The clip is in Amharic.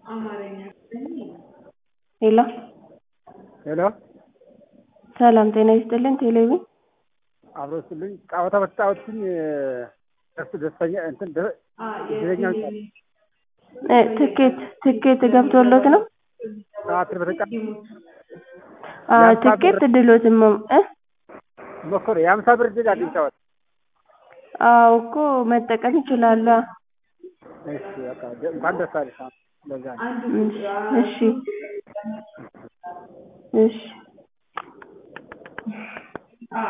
ሄሎ ሄሎ ሰላም ጤና ይስጥልን። ቴሌቪዥን አብሮስልኝ ጫወታ በተጫወትኩኝ ደስተኛ እንትን እድለኛ ትኬት ገብቶሎት ነው? ሰዓት በተጫ ትኬት ድሎትም ሞክሮ የአምሳ ብር እድል አለኝ ጫወታ። አዎ እኮ መጠቀም ይችላሉ። እሺ በቃ እንኳን ደስ አለሽ። ለዛ እሺ እሺ